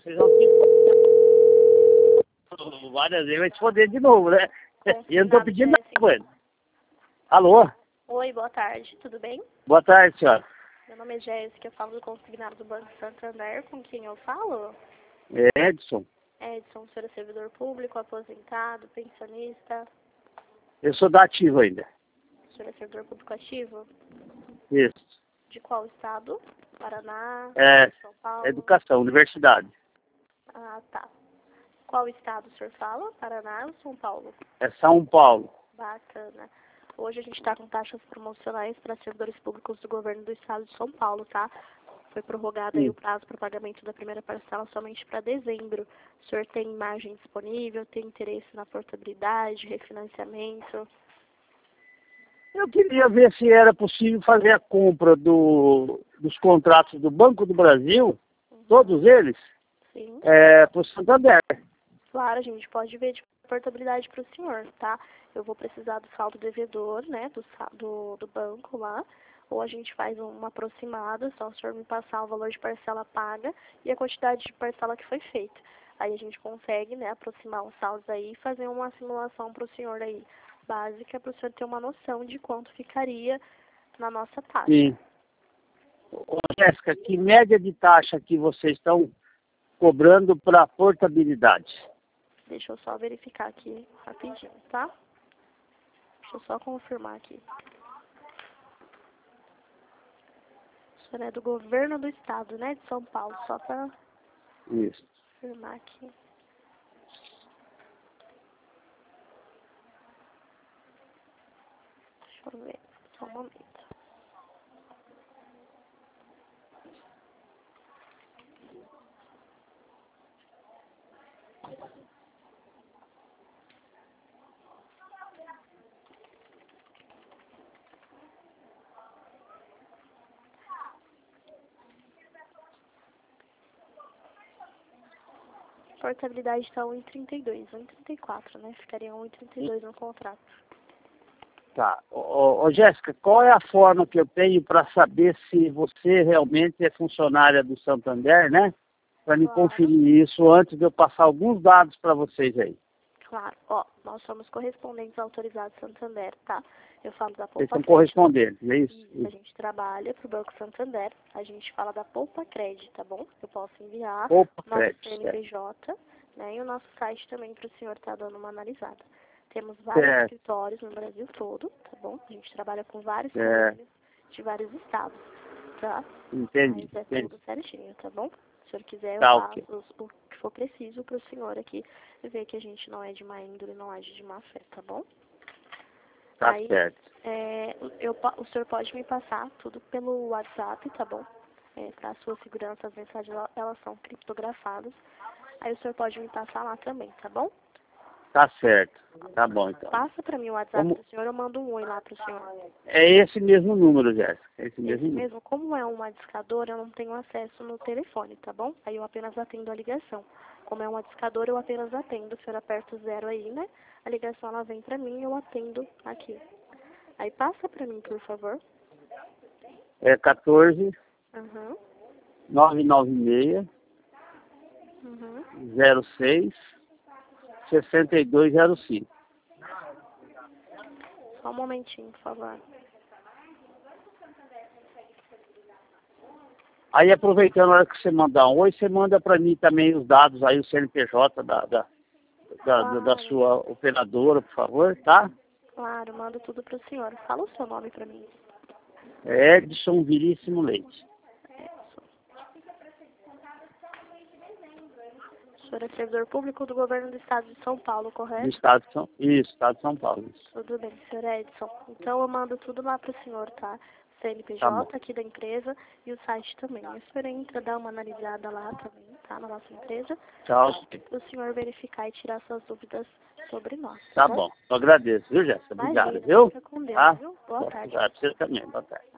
Você já tem várias vezes, vai te foder de novo, né? E eu não tô pedindo nada com ele. Alô? Oi, boa tarde, tudo bem? Boa tarde, senhora. Meu nome é Jéssica, eu falo do consignado do Banco Santander, com quem eu falo? É Edson. Edson, o senhor é servidor público, aposentado, pensionista? Eu sou da Ativa ainda. O senhor é servidor público ativo? Isso. De qual estado? Paraná? São Paulo? Educação, universidade. Ah, tá. Qual estado o senhor fala? Paraná ou São Paulo? É São Paulo. Bacana. Hoje a gente está com taxas promocionais para servidores públicos do governo do estado de São Paulo, tá? Foi prorrogado aí o prazo para pagamento da primeira parcela somente para dezembro. O senhor tem margem disponível? Tem interesse na portabilidade, refinanciamento? Eu queria ver se era possível fazer a compra dos contratos do Banco do Brasil, todos eles, Sim. para o Santander. Claro, a gente pode ver de portabilidade para o senhor, tá? Eu vou precisar do saldo devedor, né, do banco lá, ou a gente faz uma aproximada, só o senhor me passar o valor de parcela paga e a quantidade de parcela que foi feita. Aí a gente consegue, né, aproximar os saldos aí e fazer uma simulação para o senhor aí, básica, para o senhor ter uma noção de quanto ficaria na nossa taxa. Sim. Ô, Jéssica, que média de taxa que vocês estão cobrando para portabilidade? Deixa eu só verificar aqui rapidinho, tá? Deixa eu só confirmar aqui. O senhor é do governo do estado, né, de São Paulo, só para Isso. confirmar aqui. Deixa eu ver, só um momento. Portabilidade está 1,32, 1,34, né? Ficaria 1,32 no contrato. Tá. Ô, Jéssica, qual é a forma que eu tenho para saber se você realmente é funcionária do Santander, né? Para me conferir isso antes de eu passar alguns dados para vocês aí. Claro. Ó, nós somos correspondentes autorizados Santander, tá? Eu falo da Poupa Vocês são Crédito. correspondentes, é isso? Isso, a gente trabalha para o Banco Santander. A gente fala da Poupa Crédito, tá bom? Eu posso enviar Poupa nosso Crédito, CNPJ, né? E o nosso site também para o senhor estar dando uma analisada. Temos vários escritórios no Brasil todo, tá bom? A gente trabalha com vários convênios de vários estados, tá? Entendi. Mas é tudo certinho, tá bom? Se o senhor quiser, eu Tá, faço ok. o que for preciso para o senhor aqui ver que a gente não é de má índole, não age de má fé, tá bom? Tá Aí, certo. o senhor pode me passar tudo pelo WhatsApp, tá bom? Para sua segurança, as mensagens elas são criptografadas. Aí o senhor pode me passar lá também, tá bom? Tá certo. Tá bom, então. Passa para mim o WhatsApp do senhor, eu mando um oi lá pro senhor. É esse mesmo número, Jéssica. Esse mesmo Esse número. mesmo, como é uma discadora, eu não tenho acesso no telefone, tá bom? Aí eu apenas atendo a ligação. Como é uma discadora, eu apenas atendo. O senhor aperta o 0 aí, né? A ligação ela vem pra mim e eu atendo aqui. Aí passa pra mim, por favor. É 14 Uhum. 996 Uhum. 06 6205. Só um momentinho, por favor. Aí, aproveitando a hora que você mandar um oi, você manda para mim também os dados aí, o CNPJ da sua operadora, por favor, tá? Claro, mando tudo pro senhor. Fala o seu nome pra mim. É Edson Viríssimo Leite. O senhor é servidor público do governo do estado de São Paulo, correto? Do estado de São... Isso, estado de São Paulo. Isso. Tudo bem, senhor Edson. Então eu mando tudo lá pro senhor, tá? CNPJ Tá aqui da empresa e o site também. O senhor entra, dá uma analisada lá também, tá? Na nossa empresa. Tchau. Para o senhor verificar e tirar suas dúvidas sobre nós. Tá bom. Eu agradeço, viu, Jéssica? Obrigado, Imagina, viu? fica com Deus, Tá? viu? Boa tarde. Obrigado. Você também. Boa tarde.